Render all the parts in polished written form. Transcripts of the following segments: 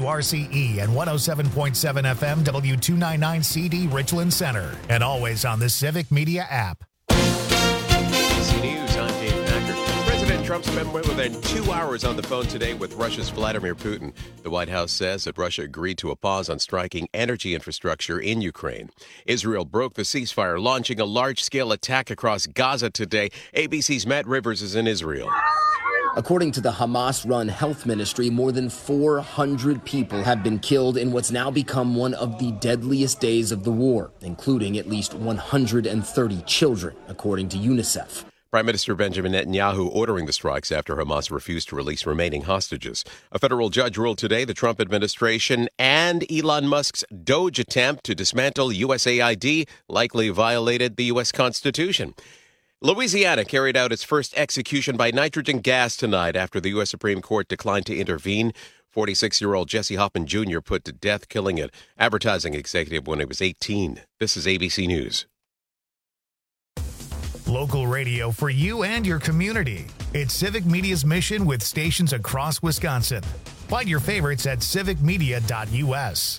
WRCE and 107.7 FM W299CD Richland Center. And always on the Civic Media app. ABC News, I'm Dave Packer. President Trump spent more than 2 hours on the phone today with Russia's Vladimir Putin. The White House says that Russia agreed to a pause on striking energy infrastructure in Ukraine. Israel broke the ceasefire, launching a large-scale attack across Gaza today. ABC's Matt Rivers is in Israel. According to the Hamas-run health ministry, more than 400 people have been killed in what's now become one of the deadliest days of the war, including at least 130 children, according to UNICEF. Prime Minister Benjamin Netanyahu ordering the strikes after Hamas refused to release remaining hostages. A federal judge ruled today the Trump administration and Elon Musk's DOGE attempt to dismantle USAID likely violated the U.S. Constitution. Louisiana carried out its first execution by nitrogen gas tonight after the U.S. Supreme Court declined to intervene. 46-year-old Jesse Hoffman Jr. put to death, killing an advertising executive when he was 18. This is ABC News. Local radio for you and your community. It's Civic Media's mission with stations across Wisconsin. Find your favorites at civicmedia.us.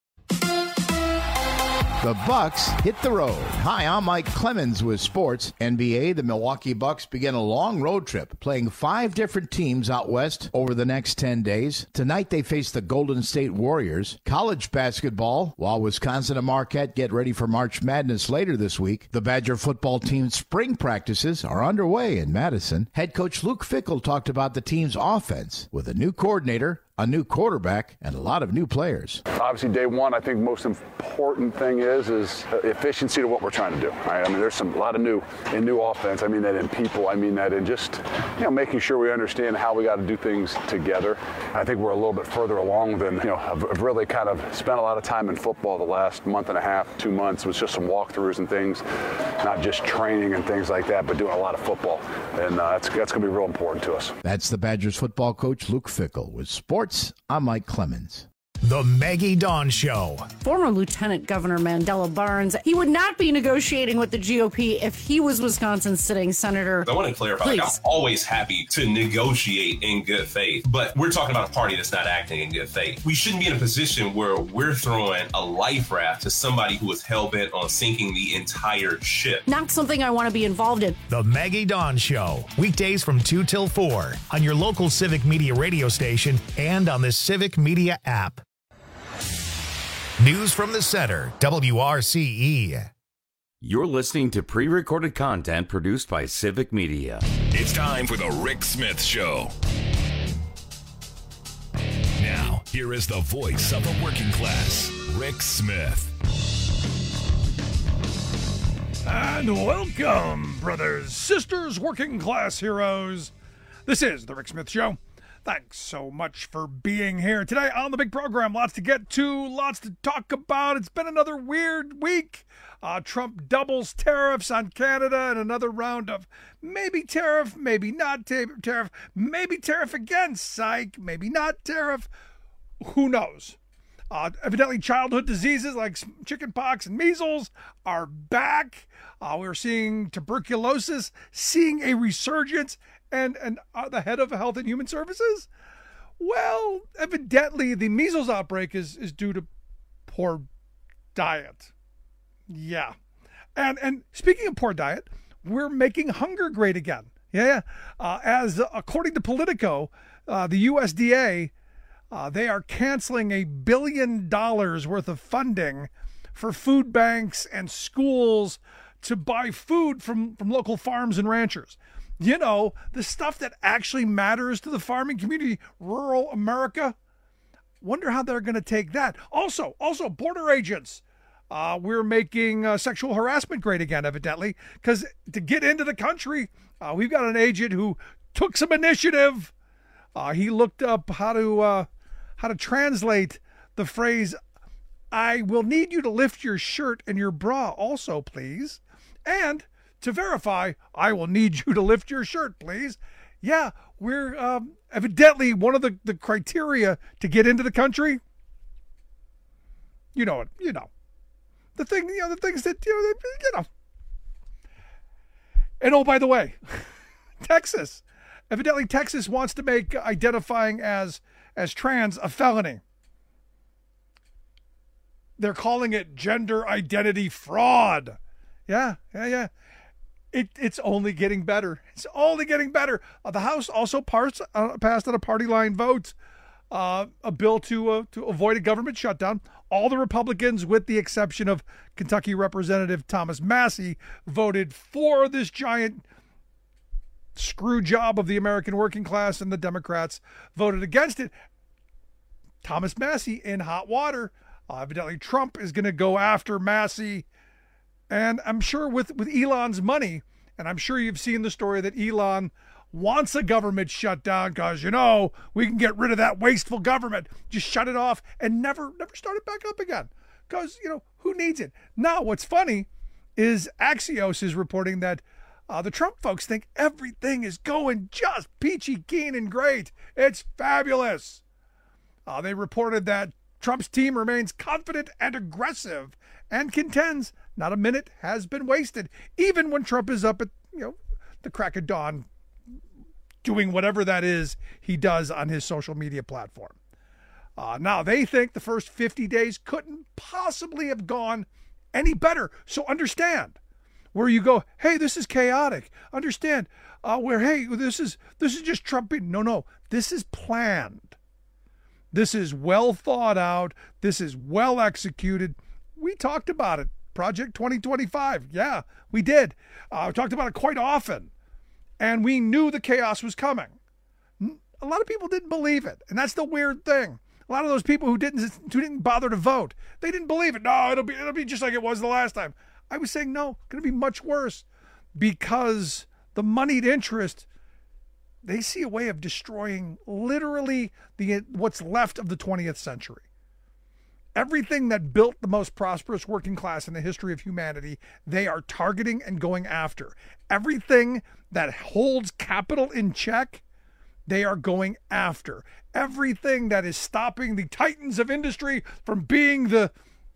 The Bucks hit the road. Hi, I'm Mike Clemens with sports. NBA, the Milwaukee Bucks begin a long road trip, playing 5 different teams out west over the next 10 days. Tonight, they face the Golden State Warriors. College basketball, while Wisconsin and Marquette get ready for March Madness later this week, the Badger football team's spring practices are underway in Madison. Head coach Luke Fickell talked about the team's offense with a new coordinator, a new quarterback, and a lot of new players. Obviously, day one, I think most important thing is efficiency to what we're trying to do. Right? I mean, there's a lot of new offense. I mean that in people. I mean that in just making sure we understand how we got to do things together. I think we're a little bit further along than I've really kind of spent a lot of time in football the last month and a half, 2 months. It was just some walkthroughs and things, not just training and things like that, but doing a lot of football, and that's going to be real important to us. That's the Badgers football coach Luke Fickell with sports. I'm Mike Clemens. The Maggie Dawn Show. Former Lieutenant Governor Mandela Barnes, he would not be negotiating with the GOP if he was Wisconsin's sitting senator. I want to clarify, I'm always happy to negotiate in good faith, but we're talking about a party that's not acting in good faith. We shouldn't be in a position where we're throwing a life raft to somebody who is hell-bent on sinking the entire ship. Not something I want to be involved in. The Maggie Dawn Show. Weekdays from 2 till 4 on your local Civic Media radio station and on the Civic Media app. News from the Center, WRCE. You're listening to pre-recorded content produced by Civic Media. It's time for the Rick Smith Show. Now, here is the voice of the working class, Rick Smith. And welcome, brothers, sisters, working class heroes. This is the Rick Smith Show. Thanks so much for being here today on the big program. Lots to get to, lots to talk about. It's been another weird week. Trump doubles tariffs on Canada and another round of maybe tariff, maybe not tariff, maybe tariff again, psych, maybe not tariff. Who knows? Evidently, childhood diseases like chickenpox and measles are back. We're seeing tuberculosis, seeing a resurgence. And the head of Health and Human Services? Well, evidently the measles outbreak is due to poor diet. Yeah. And speaking of poor diet, we're making hunger great again. Yeah. As according to Politico, the USDA, they are canceling $1 billion worth of funding for food banks and schools to buy food from local farms and ranchers. The stuff that actually matters to the farming community, rural America. Wonder how they're going to take that. Also, border agents. We're making sexual harassment great again, evidently, because to get into the country, we've got an agent who took some initiative. He looked up how to translate the phrase, "I will need you to lift your shirt and your bra also, please," and to verify, "I will need you to lift your shirt, please." Yeah, we're evidently one of the criteria to get into the country. You know it. The things that, And oh, by the way, Texas. Evidently, Texas wants to make identifying as trans a felony. They're calling it gender identity fraud. Yeah. It's only getting better. It's only getting better. The House also passed on a party line vote a bill to avoid a government shutdown. All the Republicans, with the exception of Kentucky Representative Thomas Massie, voted for this giant screw job of the American working class, and the Democrats voted against it. Thomas Massie in hot water. Evidently, Trump is going to go after Massie. And I'm sure with Elon's money, and I'm sure you've seen the story that Elon wants a government shutdown because, we can get rid of that wasteful government. Just shut it off and never start it back up again. Because, who needs it? Now, what's funny is Axios is reporting that the Trump folks think everything is going just peachy keen and great. It's fabulous. They reported that Trump's team remains confident and aggressive and contends not a minute has been wasted, even when Trump is up at the crack of dawn doing whatever that is he does on his social media platform. Now, they think the first 50 days couldn't possibly have gone any better. So understand where you go, hey, this is chaotic. Understand where, hey, this is just Trump. No, this is planned. This is well thought out. This is well executed. We talked about it. Project 2025. Yeah, we did. We talked about it quite often. And we knew the chaos was coming. A lot of people didn't believe it. And that's the weird thing. A lot of those people who didn't bother to vote, they didn't believe it. No, it'll be just like it was the last time. I was saying, no, it's going to be much worse, because the moneyed interest, they see a way of destroying literally what's left of the 20th century. Everything that built the most prosperous working class in the history of humanity, they are targeting and going after. Everything that holds capital in check, they are going after. Everything that is stopping the titans of industry from being the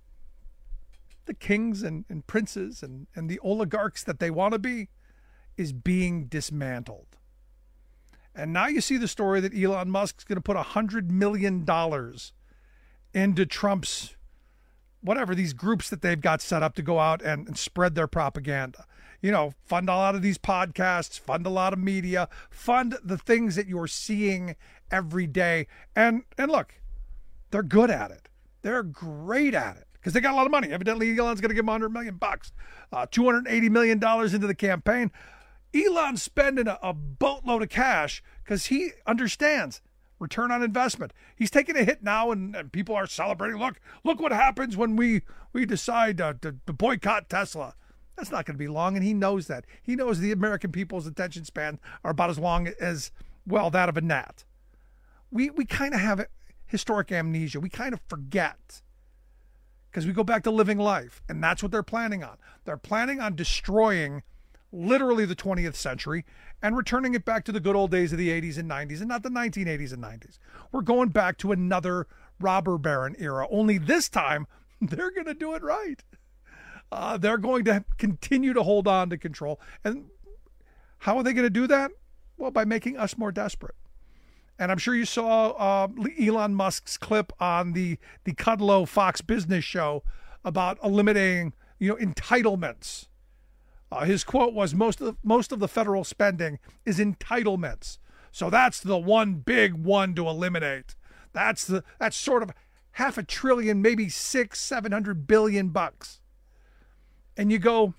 kings and princes and the oligarchs that they want to be is being dismantled. And now you see the story that Elon Musk is going to put $100 million into Trump's, whatever, these groups that they've got set up to go out and spread their propaganda. Fund a lot of these podcasts, fund a lot of media, fund the things that you're seeing every day. And look, they're good at it. They're great at it because they got a lot of money. Evidently, Elon's going to give them $100 million, $280 million into the campaign. Elon's spending a boatload of cash because he understands return on investment. He's taking a hit now, and people are celebrating. Look what happens when we decide to boycott Tesla. That's not going to be long, and he knows that. He knows the American people's attention span are about as long as, well, that of a gnat. We kind of have historic amnesia. We kind of forget because we go back to living life, and that's what they're planning on. They're planning on destroying literally the 20th century and returning it back to the good old days of the 80s and 90s, and not the 1980s and 90s. We're going back to another robber baron era, only this time they're going to do it right. They're going to continue to hold on to control. And how are they going to do that? Well, by making us more desperate. And I'm sure you saw Elon Musk's clip on the Kudlow Fox Business show about eliminating, entitlements. His quote was, most of the federal spending is entitlements. So that's the one big one to eliminate. That's sort of $500 billion, maybe $700 billion. And you go,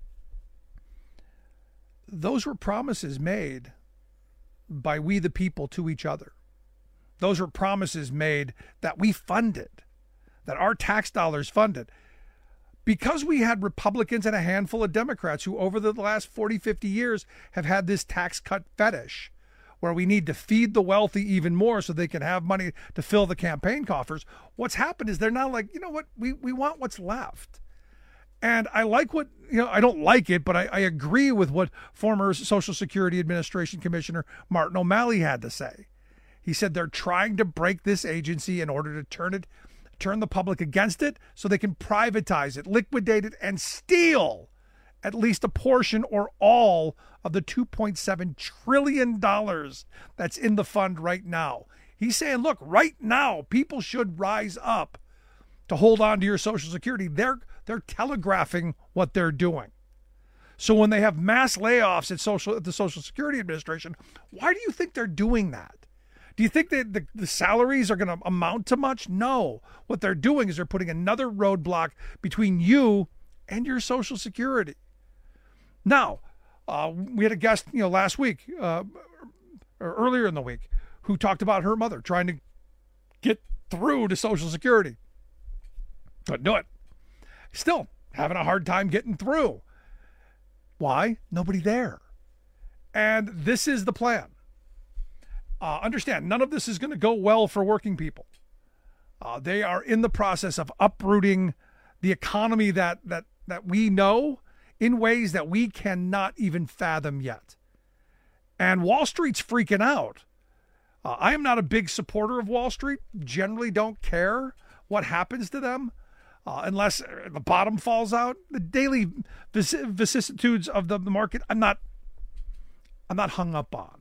those were promises made by we the people to each other. Those were promises made that we funded, that our tax dollars funded. Because we had Republicans and a handful of Democrats who over the last 40, 50 years have had this tax cut fetish where we need to feed the wealthy even more so they can have money to fill the campaign coffers. What's happened is they're now like, you know what, we want what's left. And I like what, I don't like it, but I agree with what former Social Security Administration Commissioner Martin O'Malley had to say. He said they're trying to break this agency in order to turn the public against it so they can privatize it, liquidate it, and steal at least a portion or all of the $2.7 trillion that's in the fund right now. He's saying, look, right now, people should rise up to hold on to your Social Security. They're telegraphing what they're doing. So when they have mass layoffs at the Social Security Administration, why do you think they're doing that? Do you think that the salaries are going to amount to much? No. What they're doing is they're putting another roadblock between you and your Social Security. Now, we had a guest, last week, or earlier in the week, who talked about her mother trying to get through to Social Security. Couldn't do it. Still having a hard time getting through. Why? Nobody there. And this is the plan. Understand, none of this is going to go well for working people. They are in the process of uprooting the economy that we know in ways that we cannot even fathom yet. And Wall Street's freaking out. I am not a big supporter of Wall Street. Generally don't care what happens to them unless the bottom falls out. The daily vicissitudes of the market, I'm not hung up on.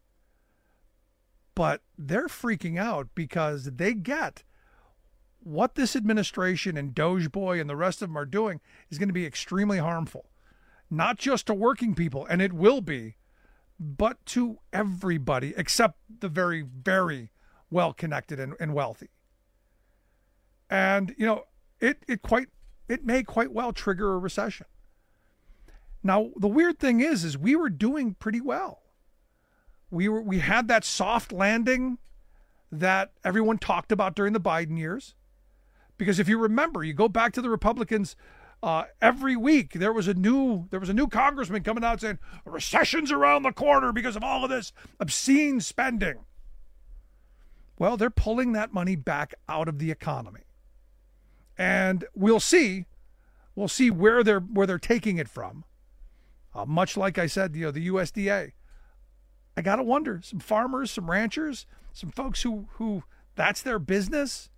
But they're freaking out because they get what this administration and Doge Boy and the rest of them are doing is going to be extremely harmful. Not just to working people, and it will be, but to everybody except the very, very well-connected and wealthy. And, it may quite well trigger a recession. Now, the weird thing is we were doing pretty well. We had that soft landing that everyone talked about during the Biden years. Because if you remember, you go back to the Republicans, every week there was a new congressman coming out saying a recession's around the corner because of all of this obscene spending. Well, they're pulling that money back out of the economy. And we'll see where they're taking it from. Much like I said, the USDA. I got to wonder, some farmers, some ranchers, some folks who that's their business.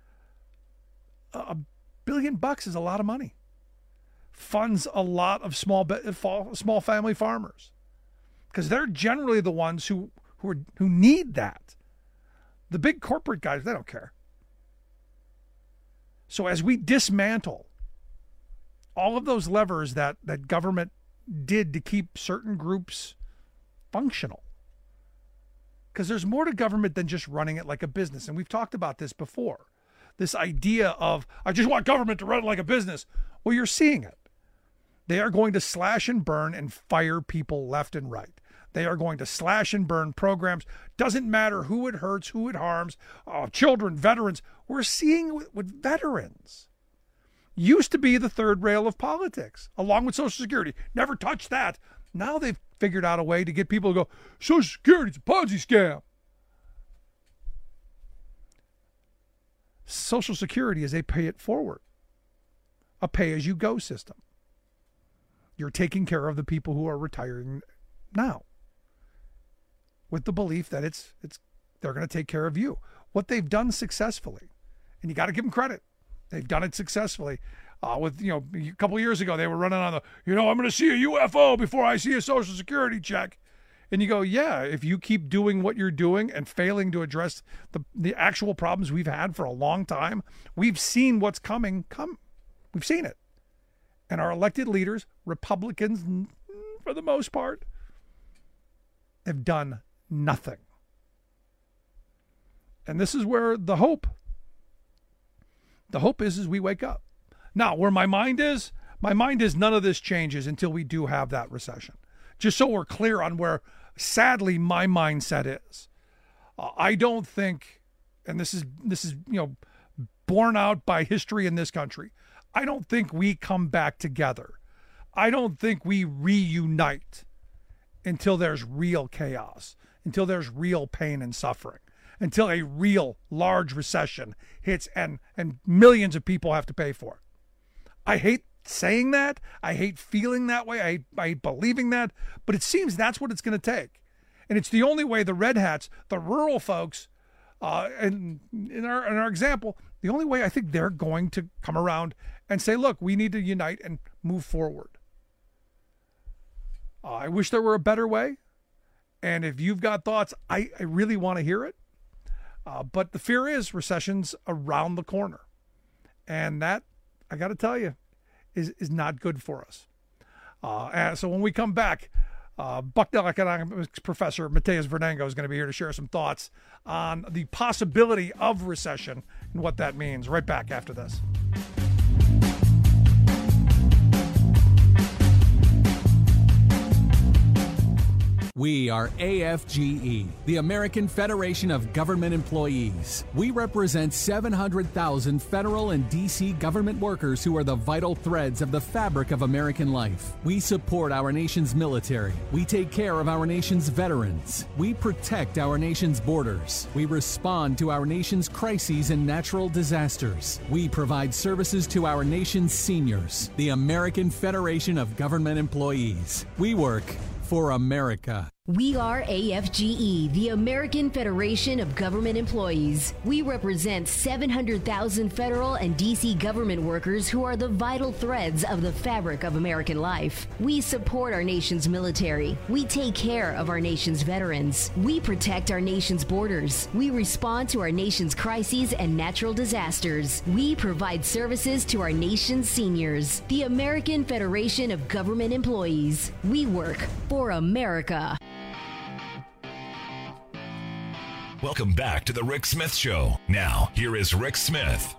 $1 billion is a lot of money. Funds a lot of small family farmers because they're generally the ones who need that. The big corporate guys, they don't care. So as we dismantle all of those levers that government did to keep certain groups functional, because there's more to government than just running it like a business. And we've talked about this before. This idea of, I just want government to run it like a business. Well, you're seeing it. They are going to slash and burn and fire people left and right. They are going to slash and burn programs. Doesn't matter who it hurts, who it harms, children, veterans. We're seeing with veterans. Used to be the third rail of politics, along with Social Security. Never touched that. Now they've figured out a way to get people to go, Social Security's a Ponzi scam. Social Security is a pay it forward, a pay-as-you-go system. You're taking care of the people who are retiring now with the belief that they're going to take care of you. What they've done successfully, and you got to give them credit, they've done it successfully. A couple of years ago, they were running on I'm going to see a UFO before I see a Social Security check. And you go, yeah, if you keep doing what you're doing and failing to address the actual problems we've had for a long time, we've seen what's coming come. We've seen it. And our elected leaders, Republicans for the most part, have done nothing. And this is where the hope is we wake up. Now, where my mind is none of this changes until we do have that recession. Just so we're clear on where, sadly, my mindset is. I don't think, and this is borne out by history in this country, I don't think we come back together. I don't think we reunite until there's real chaos, until there's real pain and suffering, until a real large recession hits and millions of people have to pay for it. I hate saying that. I hate feeling that way. I hate believing that. But it seems that's what it's going to take. And it's the only way the red hats, the rural folks, and in our example, the only way I think they're going to come around and say, look, we need to unite and move forward. I wish there were a better way. And if you've got thoughts, I really want to hear it. But the fear is recession's around the corner. And that, I got to tell you, is not good for us. And so when we come back, Bucknell economics professor Mateus Vernango is going to be here to share some thoughts on the possibility of recession and what that means. Right back after this. We are AFGE, the American Federation of Government Employees. We represent 700,000 federal and D.C. government workers who are the vital threads of the fabric of American life. We support our nation's military. We take care of our nation's veterans. We protect our nation's borders. We respond to our nation's crises and natural disasters. We provide services to our nation's seniors. The American Federation of Government Employees. We work for America. We are AFGE, the American Federation of Government Employees. We represent 700,000 federal and D.C. government workers who are the vital threads of the fabric of American life. We support our nation's military. We take care of our nation's veterans. We protect our nation's borders. We respond to our nation's crises and natural disasters. We provide services to our nation's seniors. The American Federation of Government Employees. We work for America. Welcome back to the Rick Smith Show. Now, here is Rick Smith.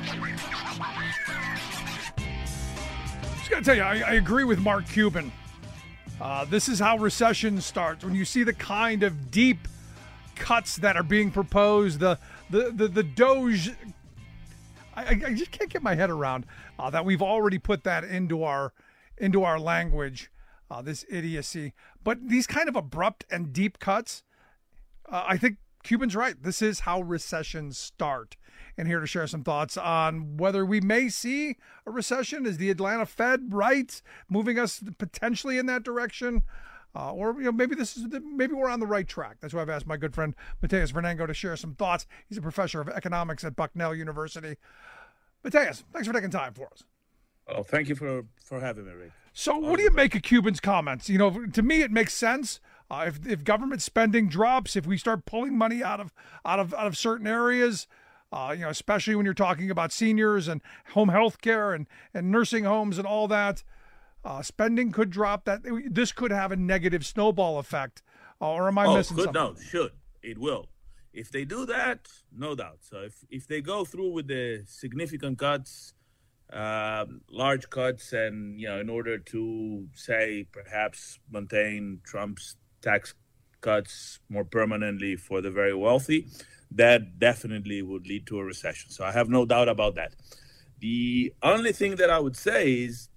Just got to tell you, I agree with Mark Cuban. This is how recession starts. When you see the kind of deep cuts that are being proposed, the Doge, I just can't get my head around that we've already put that into our language, this idiocy. But these kind of abrupt and deep cuts, I think Cuban's right. This is how recessions start. And here to share some thoughts on whether we may see a recession. Is the Atlanta Fed right, moving us potentially in that direction? Or maybe maybe we're on the right track. That's why I've asked my good friend Mateus Vernango to share some thoughts. He's a professor of economics at Bucknell University. Mateus, thanks for taking time for us. Oh, thank you for having me, Rick. So what do you make of Cuban's comments? To me, it makes sense. If government spending drops, if we start pulling money out of certain areas, especially when you're talking about seniors and home health care and nursing homes and all that, spending could drop. This could have a negative snowball effect. Or am I missing something? No, should. It will. If they do that, no doubt. So if they go through with the significant cuts, large cuts, and in order to say perhaps maintain Trump's tax cuts more permanently for the very wealthy, that definitely would lead to a recession. So I have no doubt about that. The only thing that I would say is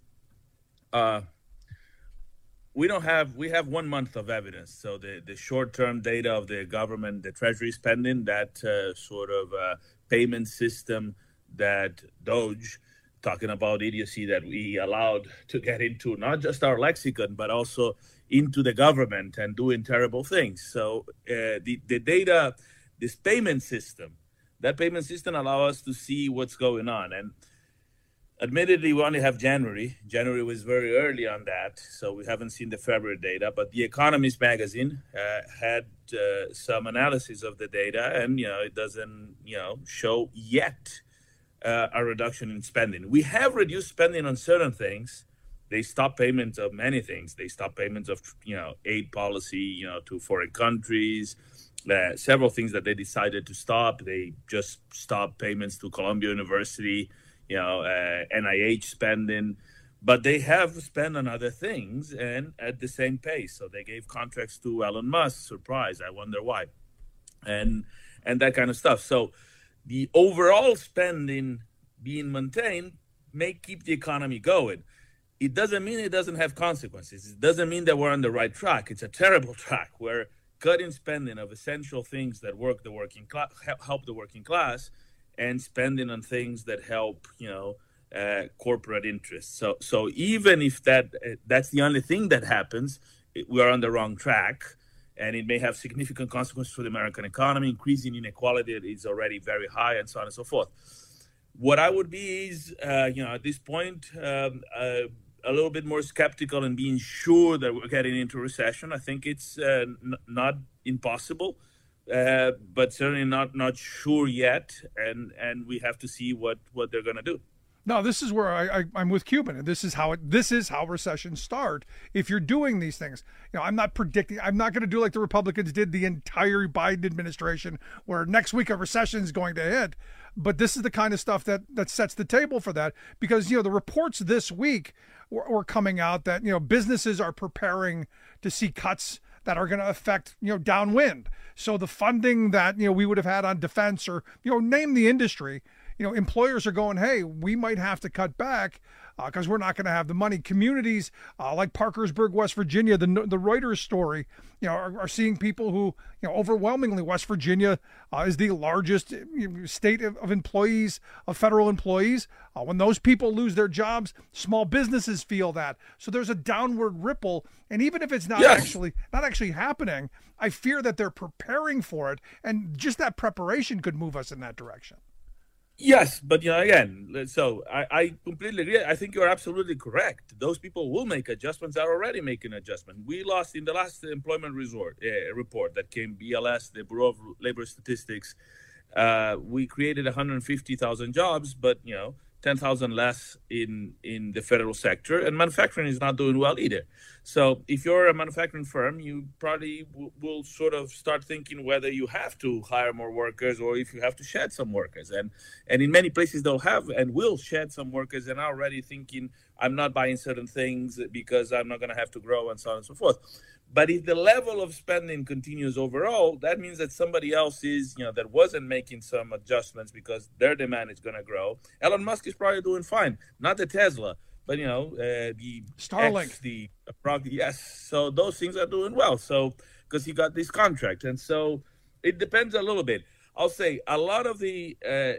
we have 1 month of evidence. So the short-term data of the government, the Treasury spending, that sort of payment system that Doge, talking about idiocy that we allowed to get into not just our lexicon, but also into the government and doing terrible things. So the data, this payment system allows us to see what's going on. And admittedly, we only have January. January was very early on that, so we haven't seen the February data. But The Economist magazine had some analysis of the data, and it doesn't show yet a reduction in spending. We have reduced spending on certain things. They stopped payments of many things. They stopped payments of aid policy to foreign countries. Several things that they decided to stop. They just stopped payments to Columbia University, NIH spending, but they have spent on other things and at the same pace. So they gave contracts to Elon Musk. Surprise! I wonder why, and that kind of stuff. So the overall spending being maintained may keep the economy going. It doesn't mean it doesn't have consequences. It doesn't mean that we're on the right track. It's a terrible track. We're cutting spending of essential things that help the working class, and spending on things that help, corporate interests. So even if that's the only thing that happens, we are on the wrong track, and it may have significant consequences for the American economy, increasing inequality that is already very high, and so on and so forth. What I would be is, at this point, a little bit more skeptical and being sure that we're getting into recession. I think it's not impossible. but certainly not sure yet, and we have to see what they're going to do. No, this is where I'm with Cuban, and this is how recessions start. If you're doing these things, I'm not going to do like the Republicans did the entire Biden administration, where next week a recession is going to hit. But this is the kind of stuff that sets the table for that, because the reports this week were coming out that businesses are preparing to see cuts that are going to affect downwind. So the funding that we would have had on defense, or name the industry. Employers are going, hey, we might have to cut back because we're not going to have the money. Communities like Parkersburg, West Virginia, the Reuters story, are seeing people who, overwhelmingly West Virginia is the largest state of employees, of federal employees. When those people lose their jobs, small businesses feel that. So there's a downward ripple. And even if it's not actually happening, I fear that they're preparing for it. And just that preparation could move us in that direction. Yes, but again, so I completely agree. I think you're absolutely correct. Those people will make adjustments. Are already making adjustments. We lost in the last employment report that came, BLS, the Bureau of Labor Statistics. We created 150,000 jobs, but 10,000 less in the federal sector, and manufacturing is not doing well either. So if you're a manufacturing firm, you probably will sort of start thinking whether you have to hire more workers or if you have to shed some workers. And in many places they'll have and will shed some workers and are already thinking, I'm not buying certain things because I'm not going to have to grow and so on and so forth. But if the level of spending continues overall, that means that somebody else is, that wasn't making some adjustments because their demand is going to grow. Elon Musk is probably doing fine, not the Tesla, but the Starlink, yes. So those things are doing well. So because he got this contract, and so it depends a little bit. I'll say a lot of the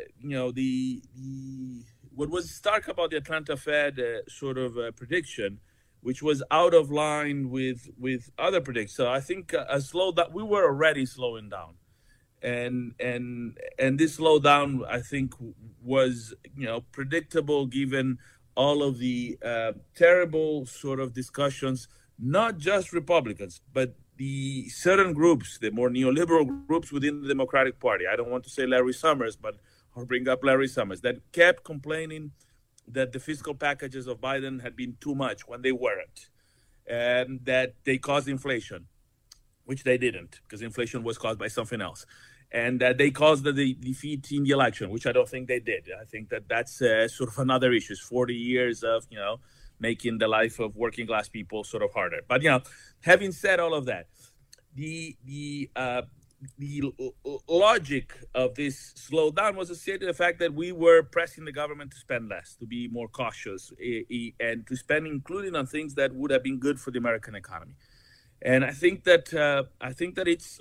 what was stark about the Atlanta Fed prediction, which was out of line with other predictions. So I think we were already slowing down, and this slowdown I think was predictable given all of the terrible sort of discussions, not just Republicans, but the certain groups, the more neoliberal groups within the Democratic Party. I don't want to say Larry Summers, but I'll bring up Larry Summers, that kept complaining that the fiscal packages of Biden had been too much when they weren't, and that they caused inflation, which they didn't, because inflation was caused by something else, and that they caused the defeat in the election, which I don't think they did. I think that's sort of another issue. It's 40 years of, making the life of working class people sort of harder. But, having said all of that, the logic of this slowdown was associated with the fact that we were pressing the government to spend less, to be more cautious, and to spend including on things that would have been good for the American economy. And I think that it's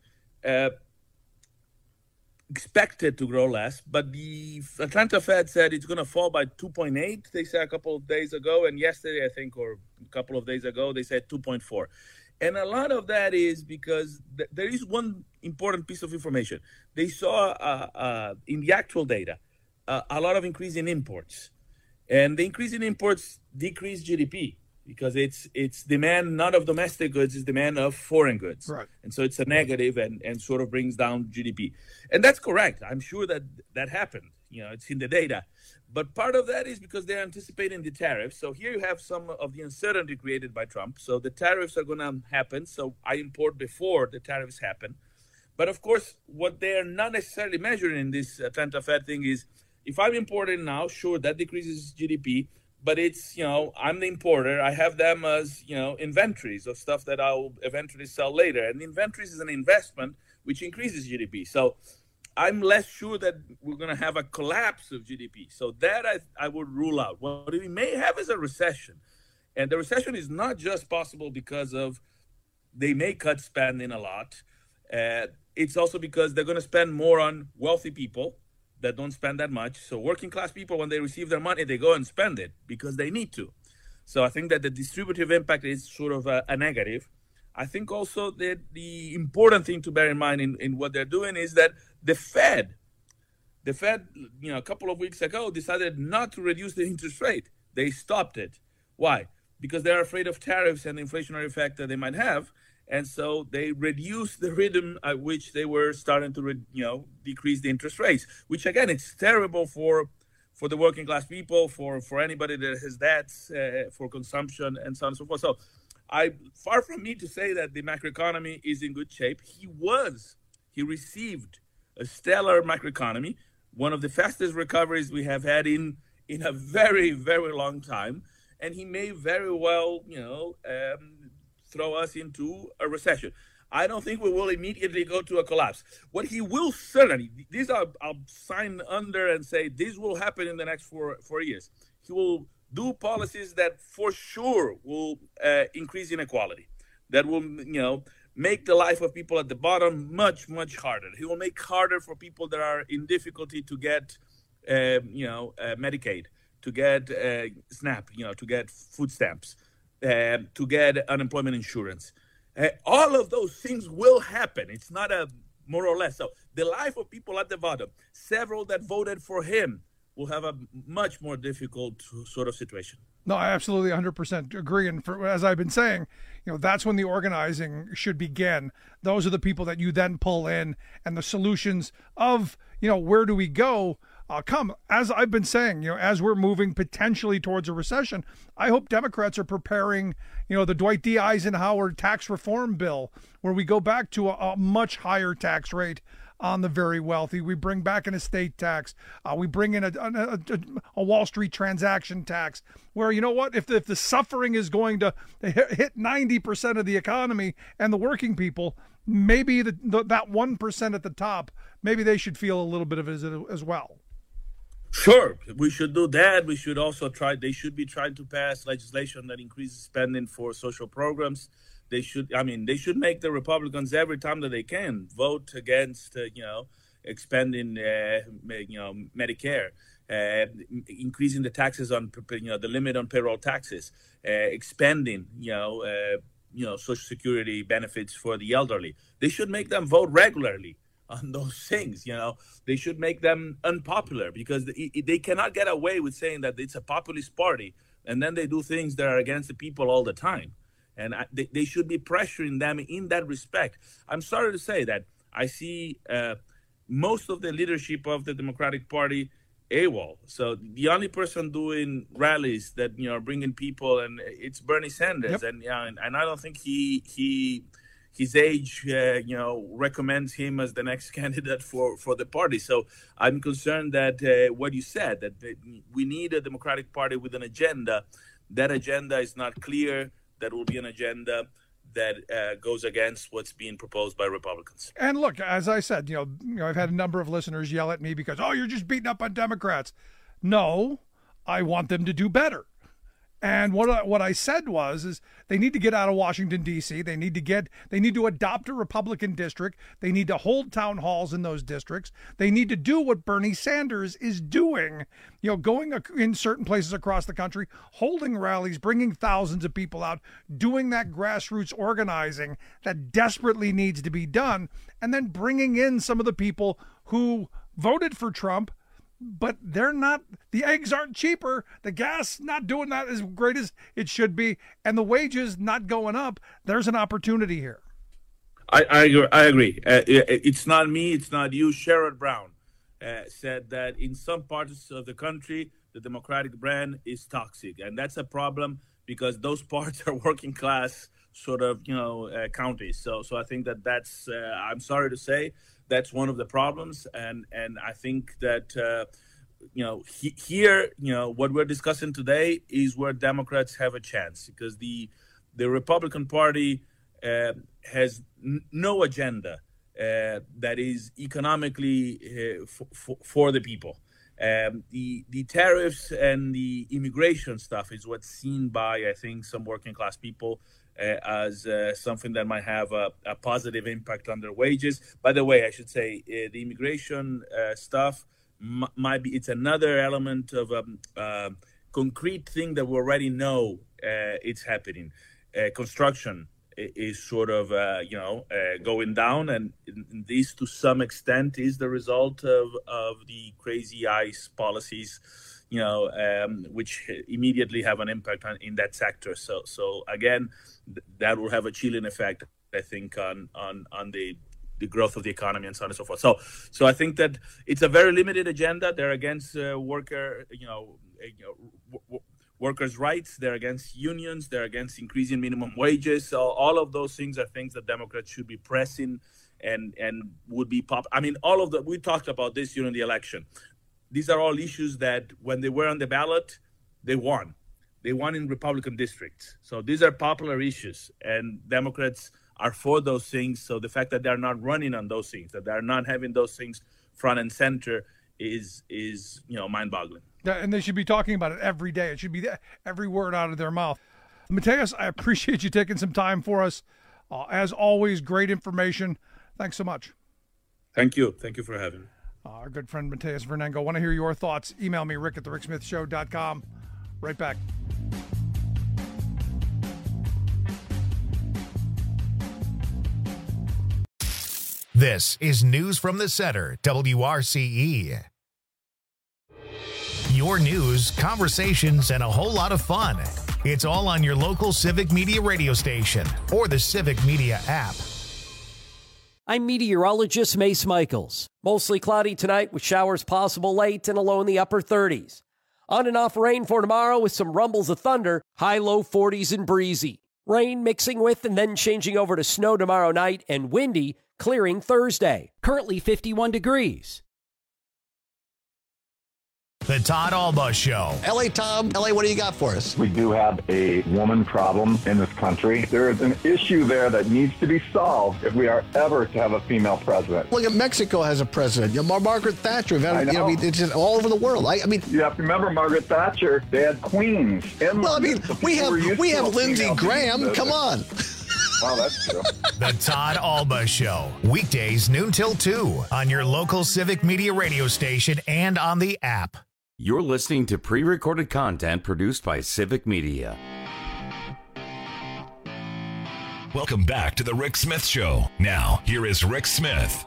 expected to grow less, but the Atlanta Fed said it's going to fall by 2.8. They said a couple of days ago, and yesterday I think, or a couple of days ago, they said 2.4. And a lot of that is because there is one important piece of information. They saw in the actual data a lot of increase in imports. And the increase in imports decreased GDP because it's demand not of domestic goods, it's demand of foreign goods. Right. And so it's a negative and sort of brings down GDP. And that's correct. I'm sure that happened. It's in the data. But part of that is because they're anticipating the tariffs. So here you have some of the uncertainty created by Trump. So the tariffs are going to happen. So I import before the tariffs happen. But of course, what they're not necessarily measuring in this Atlanta Fed thing is if I'm importing now, sure, that decreases GDP. But it's, I'm the importer. I have them as, inventories of stuff that I'll eventually sell later. And inventories is an investment which increases GDP. So I'm less sure that we're going to have a collapse of GDP. So that I would rule out. What we may have is a recession. And the recession is not just possible because of they may cut spending a lot. It's also because they're going to spend more on wealthy people that don't spend that much. So working class people, when they receive their money, they go and spend it because they need to. So I think that the distributive impact is sort of a negative. I think also that the important thing to bear in mind in what they're doing is that the Fed, a couple of weeks ago decided not to reduce the interest rate. They stopped it. Why? Because they're afraid of tariffs and the inflationary effect that they might have. And so they reduced the rhythm at which they were starting to, decrease the interest rates, which again, it's terrible for the working class people, for anybody that has debts, for consumption, and so on and so forth. So far from me to say that the macroeconomy is in good shape. He received a stellar macroeconomy, one of the fastest recoveries we have had in a very, very long time. And he may very well, throw us into a recession. I don't think we will immediately go to a collapse. What he will certainly, I'll sign under and say this will happen in the next four years. He will do policies that for sure will increase inequality, that will, make the life of people at the bottom much, much harder. He will make harder for people that are in difficulty to get, Medicaid, to get SNAP, to get food stamps, to get unemployment insurance. All of those things will happen. It's not a more or less. So the life of people at the bottom, several that voted for him, will have a much more difficult sort of situation. No, I absolutely 100% agree. And as I've been saying, that's when the organizing should begin. Those are the people that you then pull in, and the solutions of, where do we go come. As I've been saying, as we're moving potentially towards a recession, I hope Democrats are preparing, the Dwight D. Eisenhower tax reform bill, where we go back to a much higher tax rate on the very wealthy. We bring back an estate tax. We bring in a Wall Street transaction tax, where, if the suffering is going to hit 90% of the economy and the working people, maybe that 1% at the top, maybe they should feel a little bit of it as well. Sure, we should do that. We should also they should be trying to pass legislation that increases spending for social programs. They should make the Republicans, every time that they can, vote against, expanding, Medicare, increasing the taxes on, the limit on payroll taxes, expanding, Social Security benefits for the elderly. They should make them vote regularly on those things. They should make them unpopular, because they cannot get away with saying that it's a populist party, and then they do things that are against the people all the time. And they should be pressuring them in that respect. I'm sorry to say that I see most of the leadership of the Democratic Party AWOL. So the only person doing rallies that are bringing people, and it's Bernie Sanders. Yep. And I don't think his age recommends him as the next candidate for the party. So I'm concerned that what you said, that we need a Democratic Party with an agenda. That agenda is not clear. That will be an agenda that goes against what's being proposed by Republicans. And look, as I said, I've had a number of listeners yell at me because, you're just beating up on Democrats. No, I want them to do better. And what I said is they need to get out of Washington, D.C. They need to adopt a Republican district. They need to hold town halls in those districts. They need to do what Bernie Sanders is doing, going in certain places across the country, holding rallies, bringing thousands of people out, doing that grassroots organizing that desperately needs to be done, and then bringing in some of the people who voted for Trump, but they're not, the eggs aren't cheaper, the gas not doing that as great as it should be, and the wages not going up. There's an opportunity here. I agree. It's not me, it's not you. Sherrod Brown said that in some parts of the country, the Democratic brand is toxic. And that's a problem because those parts are working class sort of, counties. So I think that's, I'm sorry to say, that's one of the problems, and I think that here what we're discussing today is where Democrats have a chance, because the Republican Party has no agenda that is economically for the people. The tariffs and the immigration stuff is what's seen by, I think, some working class people as something that might have a positive impact on their wages. By the way, I should say the immigration stuff might be, it's another element of a concrete thing that we already know it's happening. Construction is sort of, going down, and this to some extent is the result of the crazy ICE policies, which immediately have an impact in that sector. So again, that will have a chilling effect. I think, on the growth of the economy and so on and so forth. So I think that it's a very limited agenda. They're against workers' rights. They're against unions. They're against increasing minimum wages. So all of those things are things that Democrats should be pressing and would be I mean, all of we talked about this during the election. These are all issues that when they were on the ballot, they won. They won in Republican districts. So these are popular issues, and Democrats are for those things. So the fact that they're not running on those things, that they're not having those things front and center is mind-boggling. Yeah, and they should be talking about it every day. It should be every word out of their mouth. Mateus, I appreciate you taking some time for us. As always, great information. Thanks so much. Thank you. Thank you for having me. Our good friend Mateus Vernengo. Want to hear your thoughts? Email me, rick@thericksmithshow.com. Right back. This is News from the Center, WRCE. Your news, conversations, and a whole lot of fun. It's all on your local Civic Media radio station or the Civic Media app. I'm meteorologist Mace Michaels. Mostly cloudy tonight with showers possible late and a low in the upper 30s. On and off rain for tomorrow with some rumbles of thunder, high-low 40s and breezy. Rain mixing with and then changing over to snow tomorrow night and windy, clearing Thursday. Currently 51 degrees. The Todd Alba Show. L.A. Tom, L.A., what do you got for us? We do have a woman problem in this country. There is an issue there that needs to be solved if we are ever to have a female president. Look at Mexico has a president. Margaret Thatcher. It's just all over the world. I mean, you have to remember Margaret Thatcher. They had queens. Well, I mean, we have Lindsey Graham. Come on. Wow, that's true. The Todd Alba Show. Weekdays noon till 2 on your local Civic Media radio station and on the app. You're listening to pre-recorded content produced by Civic Media. Welcome back to the Rick Smith Show. Now, here is Rick Smith.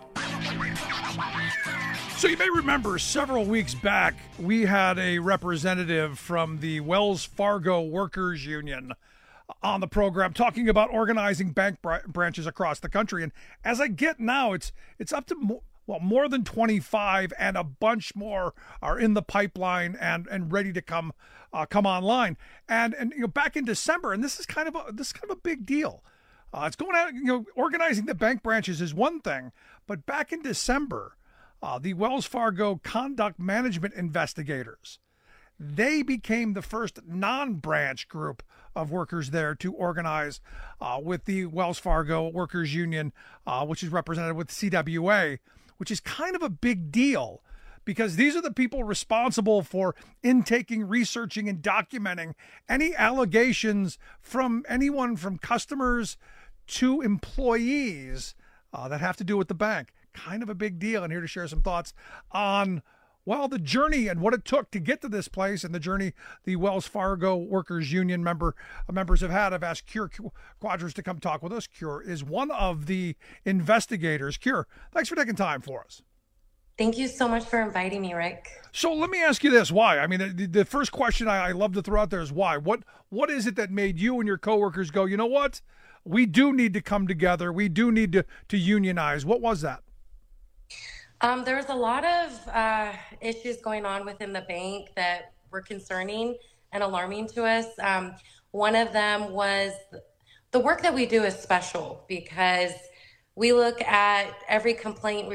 So you may remember several weeks back, we had a representative from the Wells Fargo Workers Union on the program talking about organizing bank branches across the country. And as I get now, it's up to more than 25, and a bunch more are in the pipeline and ready to come online. And back in December, and this is kind of a big deal. It's going out. Organizing the bank branches is one thing, but back in December, the Wells Fargo Conduct Management Investigators, they became the first non-branch group of workers there to organize with the Wells Fargo Workers Union, which is represented with CWA, which is kind of a big deal because these are the people responsible for intaking, researching, and documenting any allegations from anyone from customers to employees that have to do with the bank. Kind of a big deal. And here to share some thoughts on the journey and what it took to get to this place and the journey the Wells Fargo Workers Union members have had. I've asked Cure Quadras to come talk with us. Cure is one of the investigators. Cure, thanks for taking time for us. Thank you so much for inviting me, Rick. So let me ask you this. Why? I mean, the first question I love to throw out there is why? What is it that made you and your coworkers go, you know what? We do need to come together. We do need to unionize. What was that? There was a lot of issues going on within the bank that were concerning and alarming to us. One of them was the work that we do is special because we look at every complaint.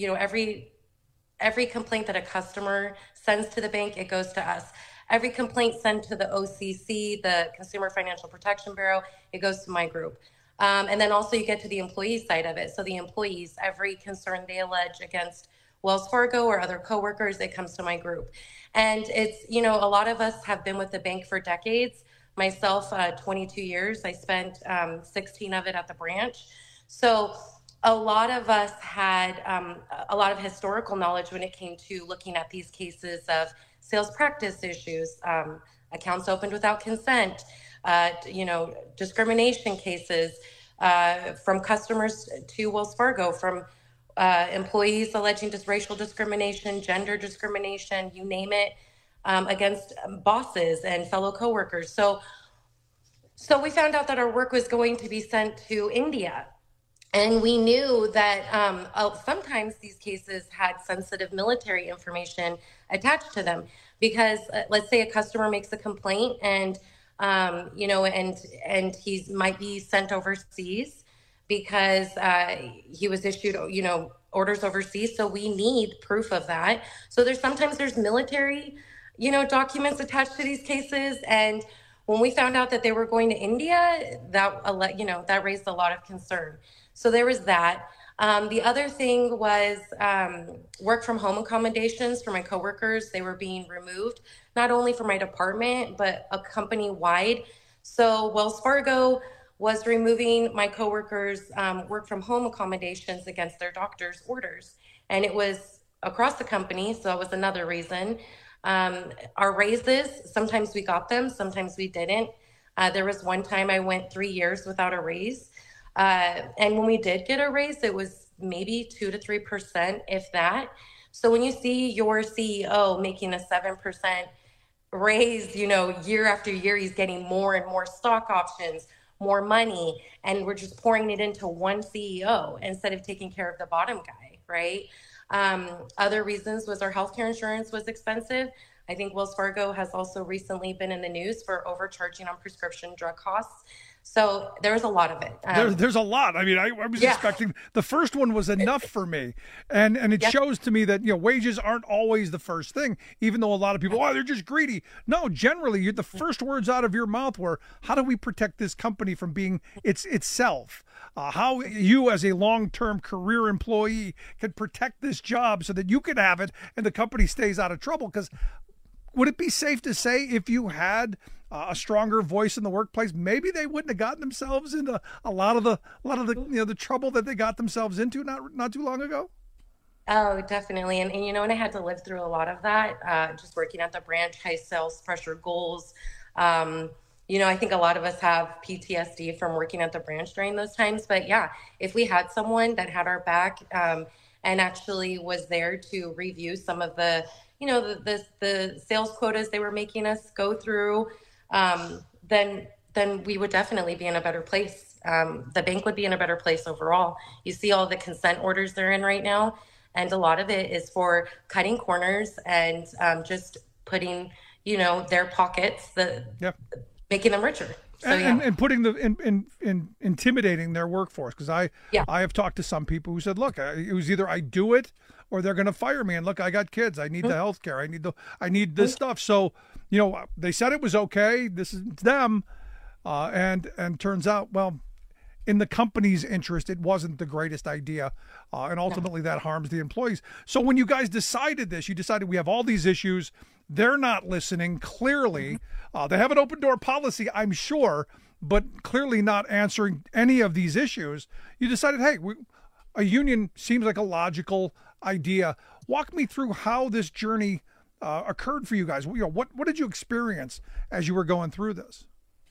Every complaint that a customer sends to the bank, it goes to us. Every complaint sent to the OCC, the Consumer Financial Protection Bureau, it goes to my group. And then also you get to the employee side of it. So the employees, every concern they allege against Wells Fargo or other coworkers, it comes to my group. And it's, a lot of us have been with the bank for decades. Myself, 22 years. I spent 16 of it at the branch. So a lot of us had a lot of historical knowledge when it came to looking at these cases of sales practice issues, accounts opened without consent, discrimination cases from customers to Wells Fargo, from employees alleging racial discrimination, gender discrimination, you name it, against bosses and fellow coworkers. So we found out that our work was going to be sent to India. And we knew that sometimes these cases had sensitive military information attached to them because let's say a customer makes a complaint and, and he might be sent overseas because he was issued, orders overseas. So we need proof of that. So sometimes there's military, documents attached to these cases. And when we found out that they were going to India, that raised a lot of concern. So there was that. The other thing was work from home accommodations for my coworkers. They were being removed, not only for my department, but a company wide. So Wells Fargo was removing my coworkers' work from home accommodations against their doctor's orders. And it was across the company. So that was another reason. Our raises, sometimes we got them, sometimes we didn't. There was one time I went 3 years without a raise. And when we did get a raise, it was maybe 2 to 3%, if that. So when you see your CEO making a 7% raise, year after year, he's getting more and more stock options, more money, and we're just pouring it into one CEO instead of taking care of the bottom guy, right? Other reasons was our healthcare insurance was expensive. I think Wells Fargo has also recently been in the news for overcharging on prescription drug costs. So there's a lot of it. There's a lot. I mean, I was expecting the first one was enough for me. And it shows to me that, wages aren't always the first thing, even though a lot of people, they're just greedy. No, generally, the first words out of your mouth were, how do we protect this company from being itself? How you as a long-term career employee can protect this job so that you can have it and the company stays out of trouble. Because would it be safe to say if you had a stronger voice in the workplace, maybe they wouldn't have gotten themselves into a lot of the the trouble that they got themselves into not too long ago? Oh, definitely. And I had to live through a lot of that, just working at the branch, high sales pressure goals. I think a lot of us have PTSD from working at the branch during those times. But yeah, if we had someone that had our back and actually was there to review some of the the sales quotas they were making us go through, then we would definitely be in a better place. The bank would be in a better place overall. You see all the consent orders they're in right now, and a lot of it is for cutting corners and just putting, their pockets, making them richer. So, and putting in intimidating their workforce. Because I have talked to some people who said, look, it was either I do it or they're going to fire me. And look, I got kids. I need the health care. I need this stuff. So, they said it was okay. This is them. And turns out, well, in the company's interest, it wasn't the greatest idea. And ultimately that harms the employees. So when you guys decided this, you decided we have all these issues. They're not listening. Clearly, they have an open door policy, I'm sure, but clearly not answering any of these issues. You decided, hey, a union seems like a logical idea. Walk me through how this journey occurred for you guys. What did you experience as you were going through this?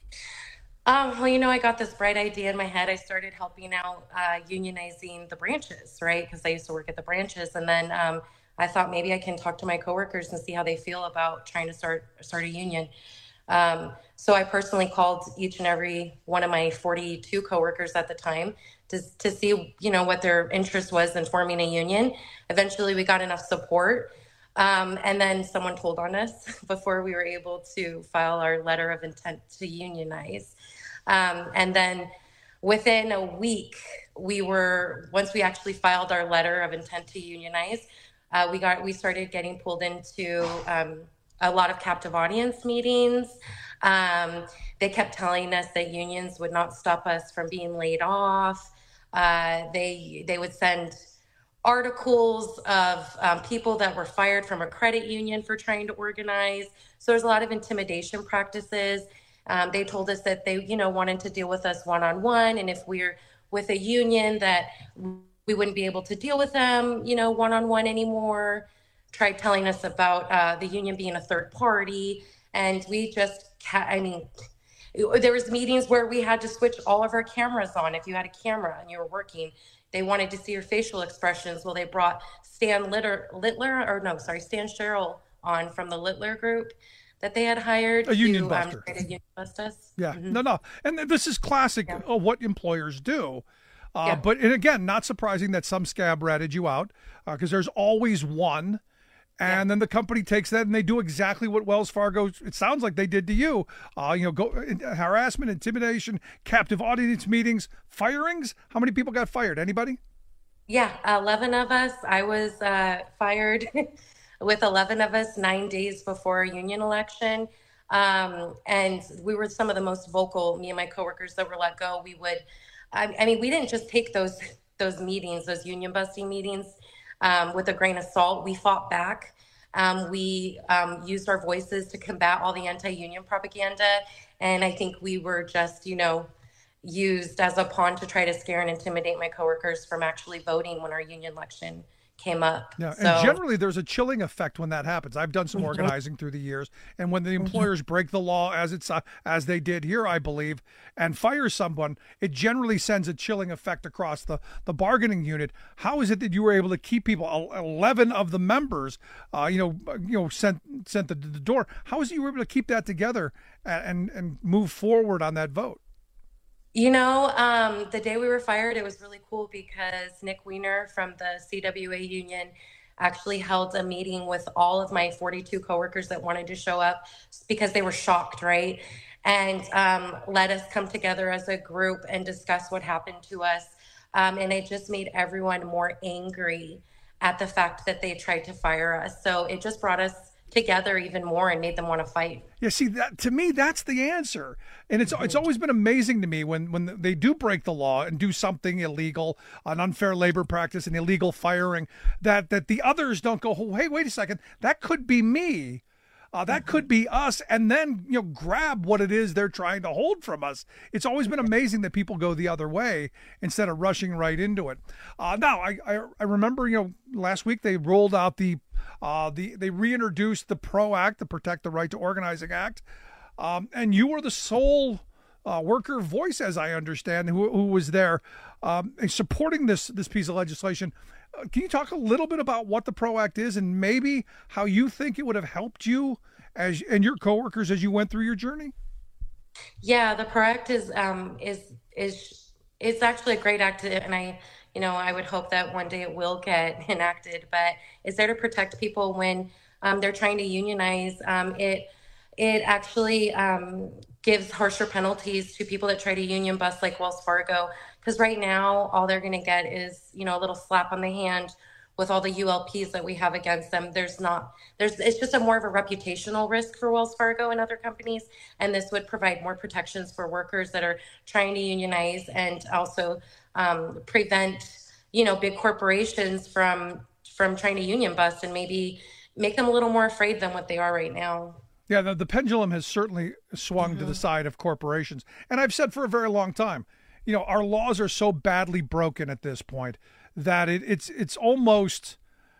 I got this bright idea in my head. I started helping out unionizing the branches, right? Because I used to work at the branches. And then I thought maybe I can talk to my coworkers and see how they feel about trying to start a union. So I personally called each and every one of my 42 coworkers at the time to see, what their interest was in forming a union. Eventually we got enough support. And then someone told on us before we were able to file our letter of intent to unionize. And then within a week, once we actually filed our letter of intent to unionize, we started getting pulled into a lot of captive audience meetings. They kept telling us that unions would not stop us from being laid off. They would send articles of people that were fired from a credit union for trying to organize. So there's a lot of intimidation practices. They told us that they, wanted to deal with us one-on-one. And if we're with a union that we wouldn't be able to deal with them, one-on-one anymore. Tried telling us about the union being a third party. And we just, there was meetings where we had to switch all of our cameras on. If you had a camera and you were working, they wanted to see your facial expressions. Well, they brought Stan Sherrill on from the Littler Group that they had hired a union buster. Try to union bust us. Yeah, no. And this is classic of what employers do. But and again, not surprising that some scab ratted you out because there's always one. And then the company takes that and they do exactly what Wells Fargo, it sounds like they did to you. Harassment, intimidation, captive audience meetings, firings. How many people got fired? Anybody? Yeah, 11 of us. I was fired with 11 of us 9 days before our union election. And we were some of the most vocal, me and my coworkers that were let go. We would, I mean, we didn't just take those meetings, those union busting meetings, with a grain of salt. We fought back. We used our voices to combat all the anti-union propaganda. And I think we were just, used as a pawn to try to scare and intimidate my coworkers from actually voting when our union election came up. Yeah, and generally there's a chilling effect when that happens. I've done some organizing through the years, and when the employers break the law as they did here, I believe, and fire someone, it generally sends a chilling effect across the bargaining unit. How is it that you were able to keep people, 11 of the members, sent to the door? How is it you were able to keep that together and move forward on that vote? The day we were fired, it was really cool because Nick Weiner from the CWA union actually held a meeting with all of my 42 coworkers that wanted to show up because they were shocked, right? And let us come together as a group and discuss what happened to us. And it just made everyone more angry at the fact that they tried to fire us. So it just brought us together even more and made them want to fight. Yeah, see, that to me, that's the answer. And it's always been amazing to me when they do break the law and do something illegal, an unfair labor practice, an illegal firing, that the others don't go, oh, hey, wait a second, that could be me. That could be us, and then grab what it is they're trying to hold from us. It's always been amazing that people go the other way instead of rushing right into it. Now, I remember last week they rolled out they reintroduced the PRO Act, the Protect the Right to Organizing Act, and you were the sole worker voice, as I understand, who was there supporting this piece of legislation. Can you talk a little bit about what the PRO Act is and maybe how you think it would have helped you and your coworkers as you went through your journey? Yeah, the PRO Act is actually a great act, and I would hope that one day it will get enacted. But it's there to protect people when they're trying to unionize. It actually gives harsher penalties to people that try to union bust, like Wells Fargo. Because right now, all they're going to get is, a little slap on the hand with all the ULPs that we have against them. It's just more of a reputational risk for Wells Fargo and other companies. And this would provide more protections for workers that are trying to unionize and also prevent, big corporations from trying to union bust and maybe make them a little more afraid than what they are right now. Yeah, the pendulum has certainly swung to the side of corporations. And I've said for a very long time, our laws are so badly broken at this point that it's almost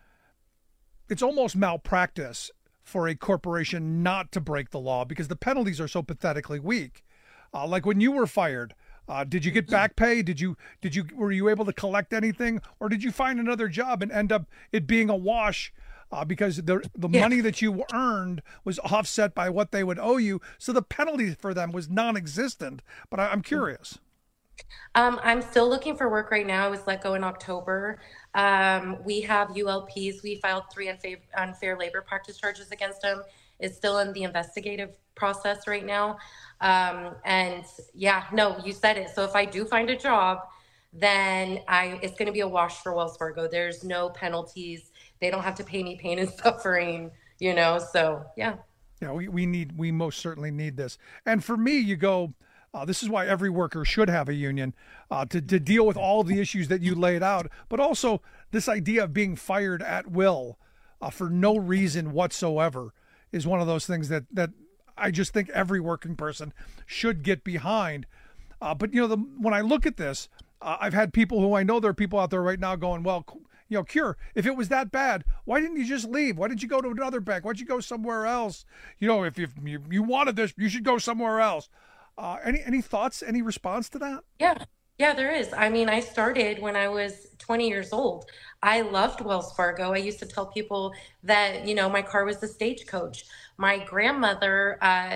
malpractice for a corporation not to break the law because the penalties are so pathetically weak. Like when you were fired, did you get back pay? Were you able to collect anything, or did you find another job and end up it being a wash? Because the money that you earned was offset by what they would owe you, so the penalty for them was non-existent. But I'm curious. I'm still looking for work right now. I was let go in October. We have ULPs. We filed 3 unfair labor practice charges against them. It's still in the investigative process right now. And yeah, no, you said it. So if I do find a job, then it's going to be a wash for Wells Fargo. There's no penalties. They don't have to pay me pain and suffering, so yeah. Yeah, we most certainly need this. And for me, this is why every worker should have a union to deal with all of the issues that you laid out, but also this idea of being fired at will for no reason whatsoever is one of those things that I just think every working person should get behind. But when I look at this, I've had people who I know there are people out there right now going, well, Cure, if it was that bad, why didn't you just leave? Why didn't you go to another bank? Why'd you go somewhere else? If you wanted this, you should go somewhere else. Any thoughts, any response to that? Yeah, there is. I mean, I started when I was 20 years old. I loved Wells Fargo. I used to tell people that, my car was the stagecoach. My grandmother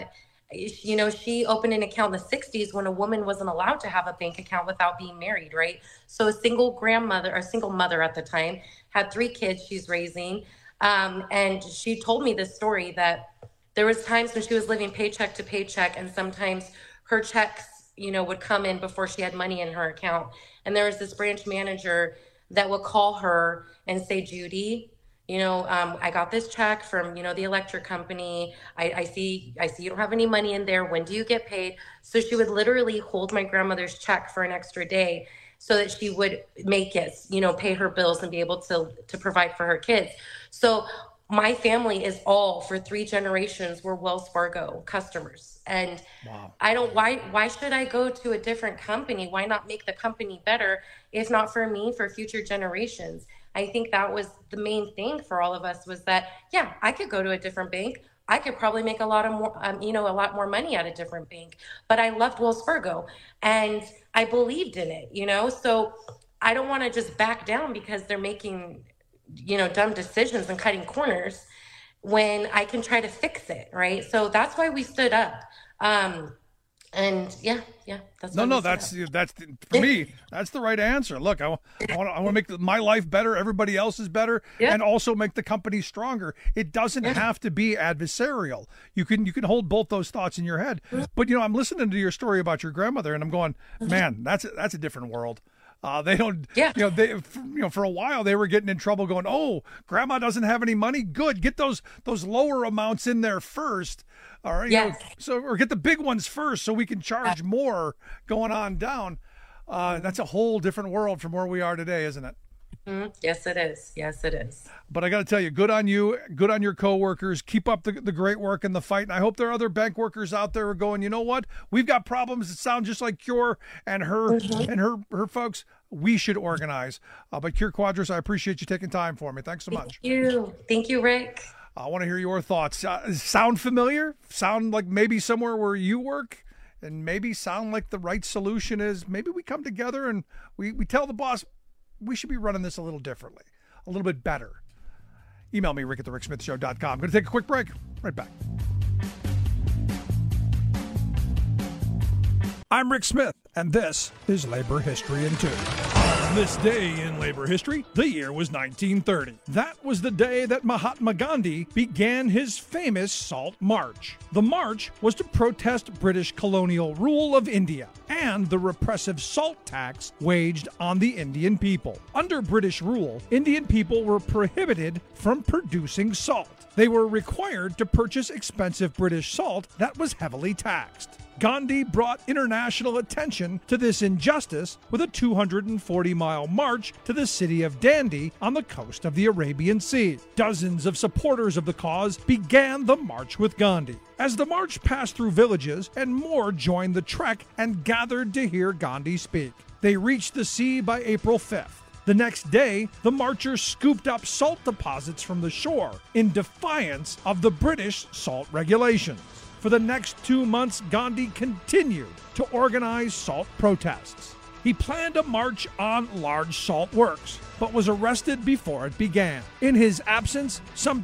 You know, she opened an account in the 60s when a woman wasn't allowed to have a bank account without being married, right? So a single mother at the time had 3 kids she's raising. And she told me this story that there was times when she was living paycheck to paycheck, and sometimes her checks, you know, would come in before she had money in her account. And there was this branch manager that would call her and say, Judy, you know, I got this check from, you know, the electric company. I see you don't have any money in there. When do you get paid? So she would literally hold my grandmother's check for an extra day so that she would make it, you know, pay her bills and be able to provide for her kids. So my family is all, for 3 generations, we're Wells Fargo customers. And wow. Why should I go to a different company? Why not make the company better? If not for me, for future generations. I think that was the main thing for all of us, was that, yeah, I could go to a different bank. I could probably make a lot more money at a different bank, but I loved Wells Fargo and I believed in it, you know? So I don't want to just back down because they're making, you know, dumb decisions and cutting corners when I can try to fix it. Right. So that's why we stood up. And yeah, that's that's for me. That's the right answer. Look, I want to make my life better, everybody else's better, and also make the company stronger. It doesn't have to be adversarial. You can hold both those thoughts in your head. But you know, I'm listening to your story about your grandmother, and I'm going, man, that's a different world. They don't, for a while they were getting in trouble going, oh, grandma doesn't have any money. Good. Get those lower amounts in there first. All right. Yes. Or get the big ones first so we can charge more going on down. That's a whole different world from where we are today, isn't it? Mm-hmm. Yes, it is. Yes, it is. But I got to tell you, good on you. Good on your coworkers. Keep up the great work and the fight. And I hope there are other bank workers out there who are going, you know what? We've got problems that sound just like Cure and her and her folks. We should organize. But Cure Quadras, I appreciate you taking time for me. Thanks so much. Thank you, Rick. I want to hear your thoughts. Sound familiar? Sound like maybe somewhere where you work? And maybe sound like the right solution is maybe we come together and we tell the boss we should be running this a little differently, a little bit better. Email me, rick@thericksmithshow.com. I'm going to take a quick break. Right back. I'm Rick Smith, and this is Labor History in 2. This day in labor history, the year was 1930. That was the day that Mahatma Gandhi began his famous Salt March. The march was to protest British colonial rule of India and the repressive salt tax waged on the Indian people. Under British rule, Indian people were prohibited from producing salt. They were required to purchase expensive British salt that was heavily taxed. Gandhi brought international attention to this injustice with a 240-mile march to the city of Dandi on the coast of the Arabian Sea. Dozens of supporters of the cause began the march with Gandhi. As the march passed through villages, and more joined the trek and gathered to hear Gandhi speak. They reached the sea by April 5th. The next day, the marchers scooped up salt deposits from the shore in defiance of the British salt regulations. For the next 2 months, Gandhi continued to organize salt protests. He planned a march on large salt works, but was arrested before it began. In his absence, some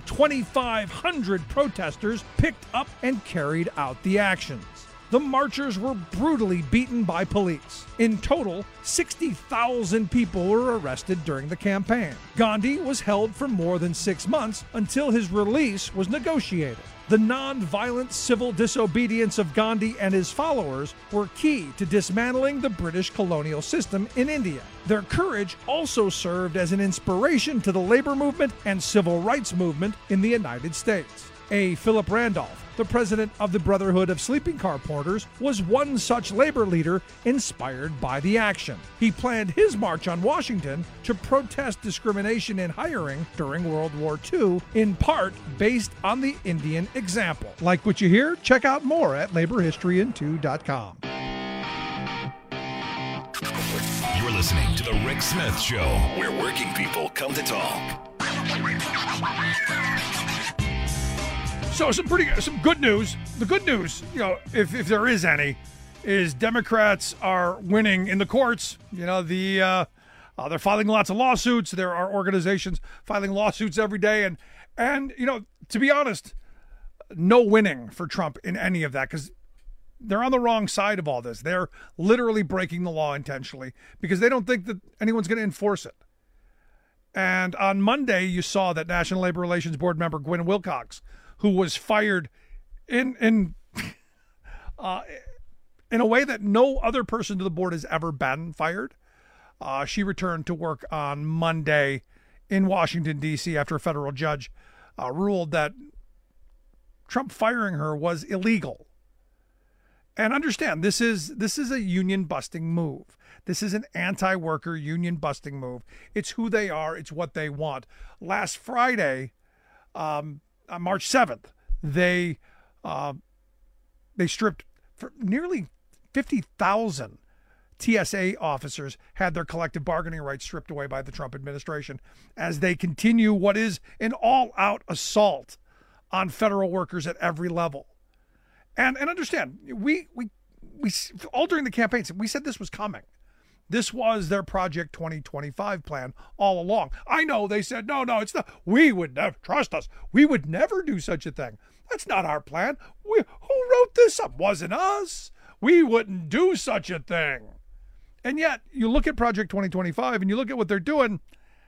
2,500 protesters picked up and carried out the actions. The marchers were brutally beaten by police. In total, 60,000 people were arrested during the campaign. Gandhi was held for more than 6 months until his release was negotiated. The non-violent civil disobedience of Gandhi and his followers were key to dismantling the British colonial system in India. Their courage also served as an inspiration to the labor movement and civil rights movement in the United States. A. Philip Randolph, the president of the Brotherhood of Sleeping Car Porters, was one such labor leader inspired by the action. He planned his march on Washington to protest discrimination in hiring during World War II, in part based on the Indian example. Like what you hear? Check out more at laborhistoryin2.com. You're listening to The Rick Smith Show, where working people come to talk. So some good news. The good news, you know, if there is any, is Democrats are winning in the courts. You know, they're filing lots of lawsuits. There are organizations filing lawsuits every day, and you know, to be honest, no winning for Trump in any of that, because they're on the wrong side of all this. They're literally breaking the law intentionally because they don't think that anyone's going to enforce it. And on Monday, you saw that National Labor Relations Board member Gwen Wilcox, who was fired in a way that no other person to the board has ever been fired. She returned to work on Monday in Washington, D.C. after a federal judge ruled that Trump firing her was illegal. And understand, this is a union-busting move. This is an anti-worker union-busting move. It's who they are. It's what they want. Last Friday, on March 7th, they stripped for nearly 50,000 TSA officers had their collective bargaining rights stripped away by the Trump administration as they continue what is an all-out assault on federal workers at every level. And understand, we all during the campaigns, we said this was coming. This was their Project 2025 plan all along. I know they said, no, it's not. We would never, trust us. We would never do such a thing. That's not our plan. Who wrote this up? Wasn't us. We wouldn't do such a thing. And yet, you look at Project 2025 and you look at what they're doing,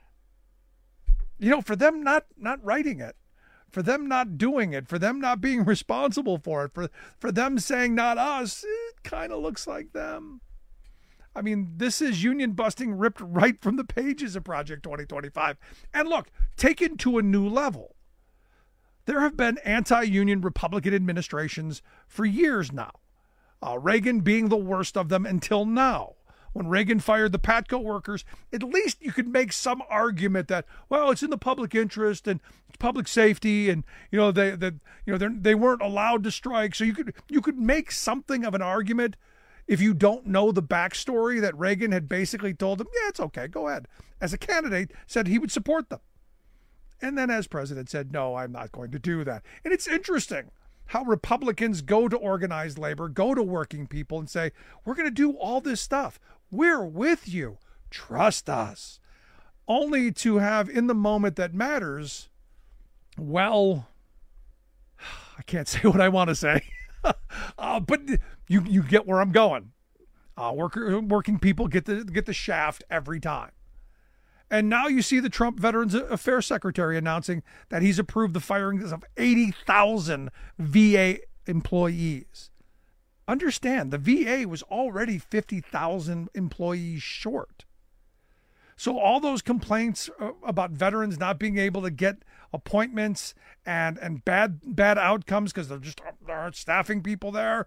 for them not writing it, for them not doing it, for them not being responsible for it, for them saying not us, it kind of looks like them. I mean, this is union busting ripped right from the pages of Project 2025. And look, taken to a new level. There have been anti-union Republican administrations for years now. Reagan being the worst of them until now. When Reagan fired the Patco workers, at least you could make some argument that, well, it's in the public interest and it's public safety, and they weren't allowed to strike. So you could make something of an argument if you don't know the backstory that Reagan had basically told them, yeah, it's okay, go ahead. As a candidate, said he would support them. And then as president said, no, I'm not going to do that. And it's interesting how Republicans go to organized labor, go to working people and say, we're going to do all this stuff. We're with you. Trust us. Only to have in the moment that matters, well, I can't say what I want to say, but you get where I'm going. Working people get the shaft every time. And now you see the Trump Veterans Affairs Secretary announcing that he's approved the firings of 80,000 VA employees. Understand, the VA was already 50,000 employees short. So all those complaints about veterans not being able to get appointments and bad outcomes because there aren't staffing people there,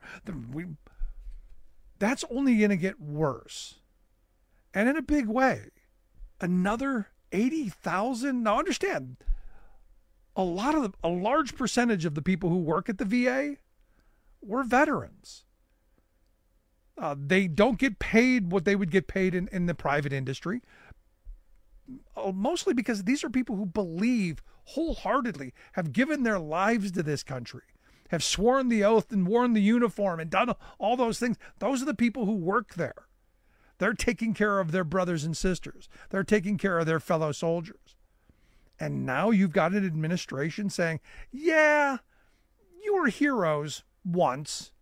that's only going to get worse. And in a big way. Another 80,000. Now understand, a large percentage of the people who work at the VA were veterans. They don't get paid what they would get paid in the private industry, mostly because these are people who believe wholeheartedly, have given their lives to this country, have sworn the oath and worn the uniform and done all those things. Those are the people who work there. They're taking care of their brothers and sisters. They're taking care of their fellow soldiers. And now you've got an administration saying, yeah, you were heroes once.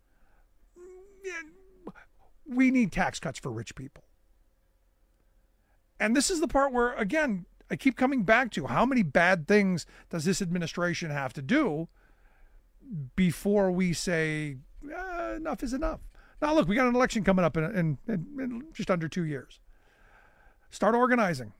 We need tax cuts for rich people. And this is the part where, again, I keep coming back to how many bad things does this administration have to do before we say, enough is enough. Now, look, we got an election coming up in just under 2 years. Start organizing.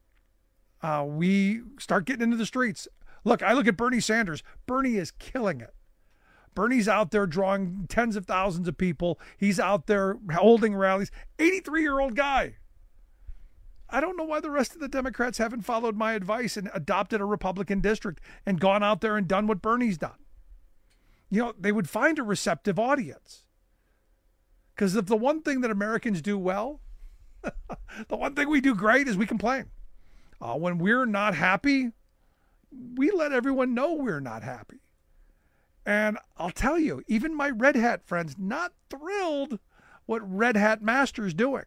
We start getting into the streets. Look, I look at Bernie Sanders. Bernie is killing it. Bernie's out there drawing tens of thousands of people. He's out there holding rallies. 83-year-old guy. I don't know why the rest of the Democrats haven't followed my advice and adopted a Republican district and gone out there and done what Bernie's done. They would find a receptive audience. Because if the one thing that Americans do well, the one thing we do great is we complain. When we're not happy, we let everyone know we're not happy. And I'll tell you, even my Red Hat friends, not thrilled what Red Hat Master's doing.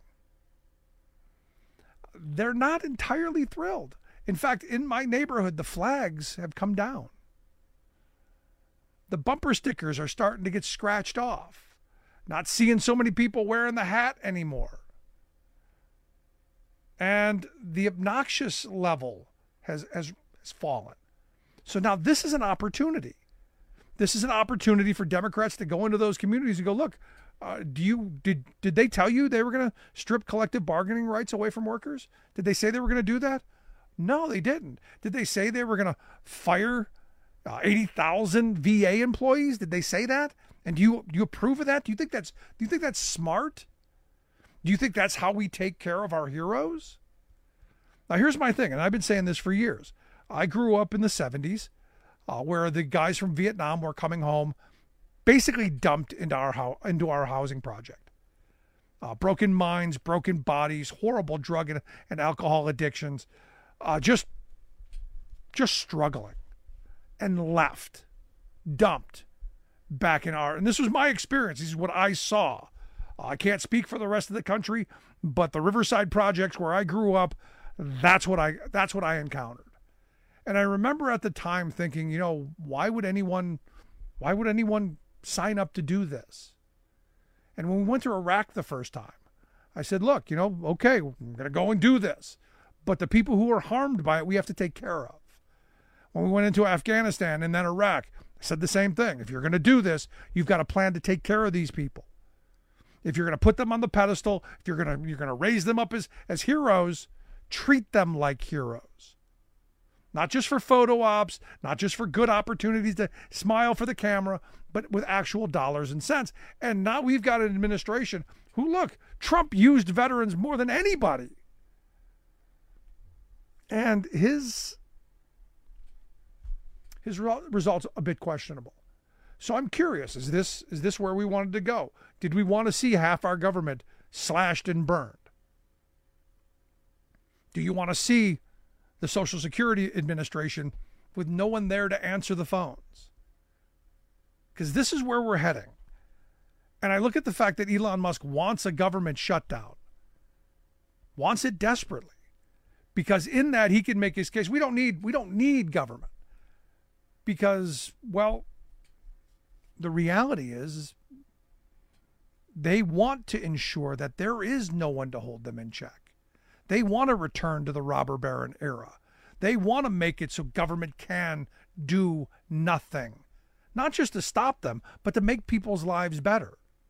They're not entirely thrilled. In fact, in my neighborhood, the flags have come down. the bumper stickers are starting to get scratched off. Not seeing so many people wearing the hat anymore. And the obnoxious level has fallen. So now this is an opportunity. This is an opportunity for Democrats to go into those communities and go, look, did they tell you they were going to strip collective bargaining rights away from workers? Did they say they were going to do that? No, they didn't. Did they say they were going to fire 80,000 VA employees? Did they say that? And do you approve of that? Do you think that's smart? Do you think that's how we take care of our heroes? Now, here's my thing, and I've been saying this for years. I grew up in the 70s where the guys from Vietnam were coming home, basically dumped into our housing project. Broken minds, broken bodies, horrible drug and alcohol addictions, just struggling, and left, dumped back in and this was my experience. This is what I saw. I can't speak for the rest of the country, but the Riverside projects where I grew up, that's what I encountered. And I remember at the time thinking, why would anyone sign up to do this? And when we went to Iraq the first time, I said, look, okay, we're going to go and do this. But the people who are harmed by it, we have to take care of. When we went into Afghanistan and then Iraq, I said the same thing. If you're going to do this, you've got a plan to take care of these people. If you're going to put them on the pedestal, if you're going to raise them up as heroes, treat them like heroes. Not just for photo ops, not just for good opportunities to smile for the camera, but with actual dollars and cents. And now we've got an administration who, look, Trump used veterans more than anybody. And his results a bit questionable. So I'm curious, is this where we wanted to go? Did we want to see half our government slashed and burned? Do you want to see the Social Security Administration with no one there to answer the phones? Because this is where we're heading. And I look at the fact that Elon Musk wants a government shutdown, wants it desperately, because in that he can make his case. We don't need government because, well, the reality is they want to ensure that there is no one to hold them in check. They want to return to the robber baron era. They want to make it so government can do nothing, not just to stop them, but to make people's lives better.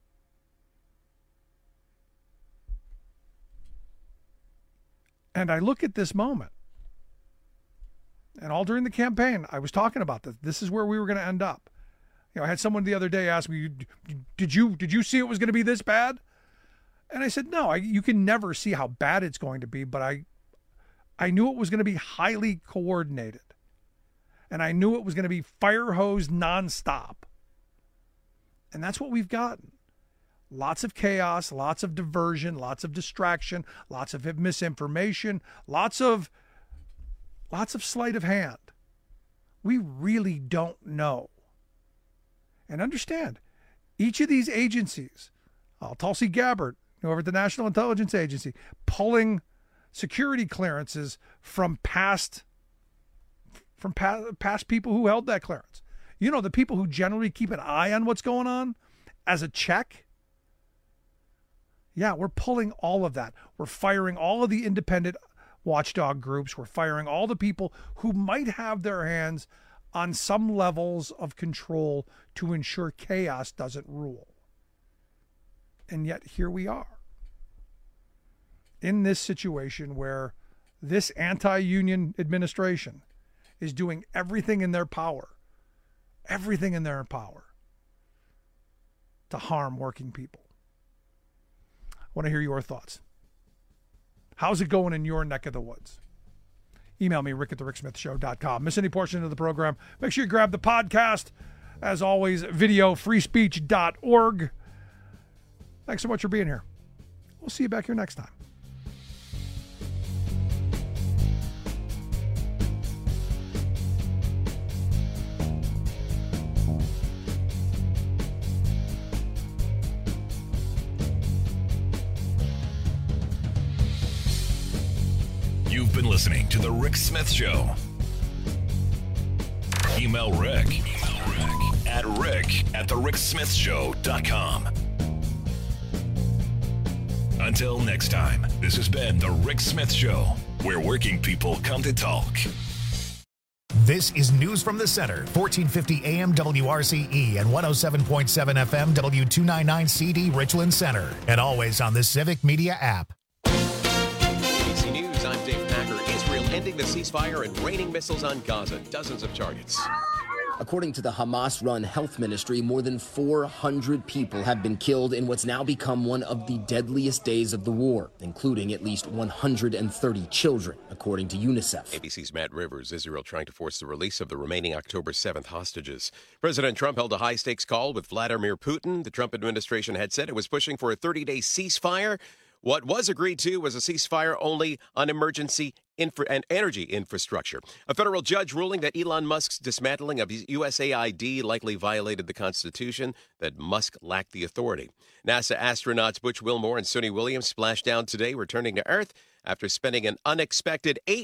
And I look at this moment, and all during the campaign, I was talking about this. This is where we were going to end up. I had someone the other day ask me, did you see it was going to be this bad? And I said, no, you can never see how bad it's going to be, but I knew it was going to be highly coordinated. And I knew it was going to be fire hose nonstop. And that's what we've gotten. Lots of chaos, lots of diversion, lots of distraction, lots of misinformation, lots of sleight of hand. We really don't know. And understand, each of these agencies, Tulsi Gabbard, over at the National Intelligence Agency, pulling security clearances from past people who held that clearance. The people who generally keep an eye on what's going on as a check. Yeah, we're pulling all of that. We're firing all of the independent watchdog groups. We're firing all the people who might have their hands on some levels of control to ensure chaos doesn't rule. And yet here we are in this situation where this anti-union administration is doing everything in their power to harm working people. I want to hear your thoughts. How's it going in your neck of the woods? Email me, rick@thericksmithshow.com. Miss any portion of the program, make sure you grab the podcast. As always, videofreespeech.org. Thanks so much for being here. We'll see you back here next time. You've been listening to The Rick Smith Show. Email Rick at rick@thericksmithshow.com. Until next time, this has been The Rick Smith Show, where working people come to talk. This is News from the Center, 1450 AM WRCE and 107.7 FM W299 CD Richland Center, and always on the Civic Media app. ABC News, I'm Dave Packer. Israel ending the ceasefire and raining missiles on Gaza, dozens of targets. According to the Hamas-run health ministry, more than 400 people have been killed in what's now become one of the deadliest days of the war, including at least 130 children, according to UNICEF. ABC's Matt Rivers. Israel trying to force the release of the remaining October 7th hostages. President Trump held a high-stakes call with Vladimir Putin. The Trump administration had said it was pushing for a 30-day ceasefire. What was agreed to was a ceasefire only on emergency and energy infrastructure. A federal judge ruling that Elon Musk's dismantling of USAID likely violated the Constitution, that Musk lacked the authority. NASA astronauts Butch Wilmore and Suni Williams splashed down today, returning to Earth after spending an unexpected 8